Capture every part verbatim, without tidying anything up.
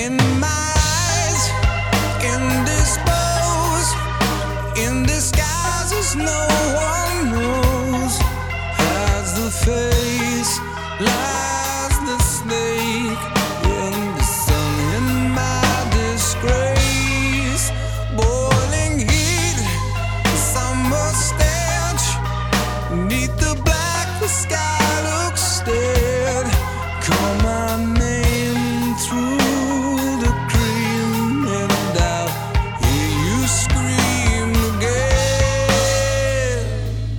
in my eyes, indisposed, in disguises no one knows. Hides the face, lies the snake in the sun. In my disgrace, boiling heat, summer stench, neath the black the sky looks dead. Call my name through the cream, and I'll hear you scream again.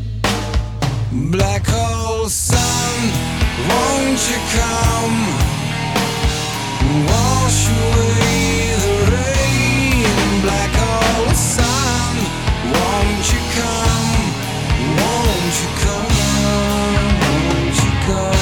Black hole sun, won't you come, wash away the rain. Black hole sun, won't you come, won't you come, won't you come.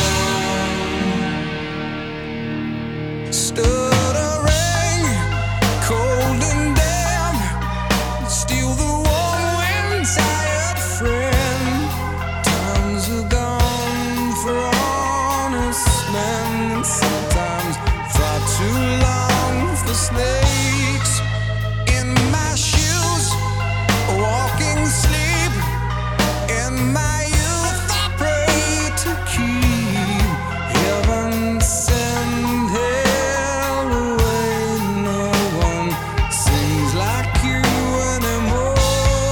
Stuttering, cold and damp, steal the warm wind, tired friend. Times are gone for honest men, sometimes far too long for snakes. In my shoes, walking sleep, in my youth I pray to keep heaven send hell away. No one sings like you anymore.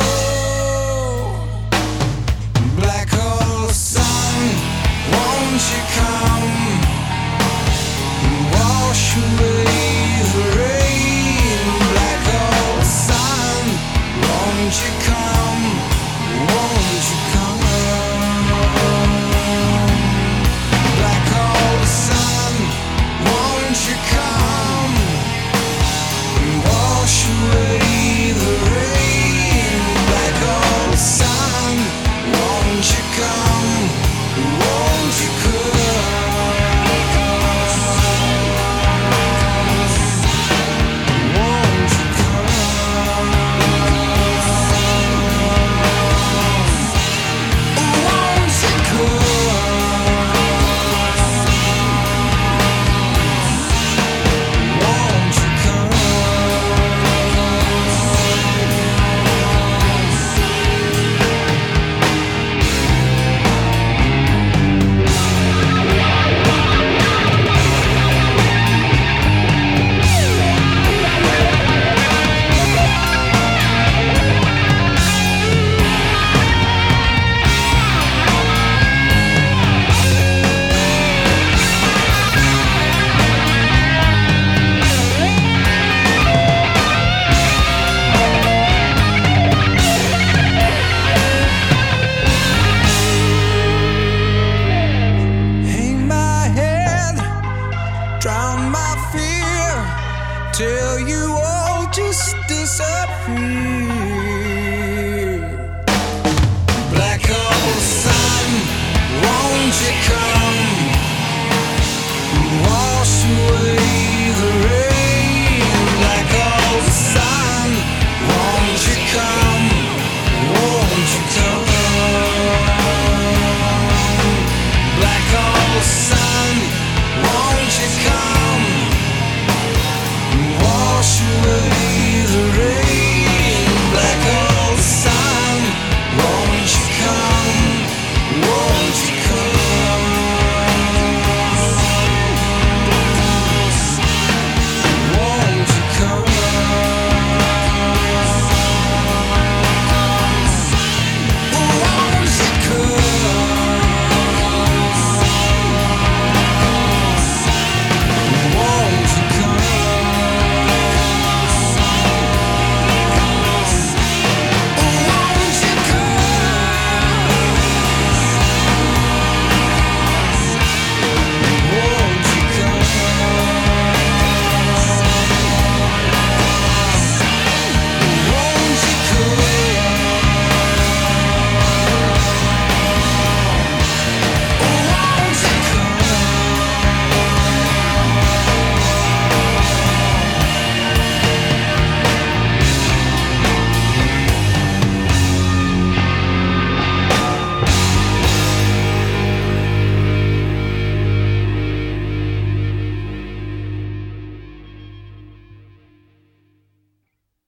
Black hole sun, won't you come, wash away the rain. Black hole sun, won't you come, won't you come. Black hole sun, won't you come, wash away the rain. Black hole sun, won't you come, won't you come, won't you come, won't you come, won't you come. Hang my head, drown my fear, tell you all just disappear.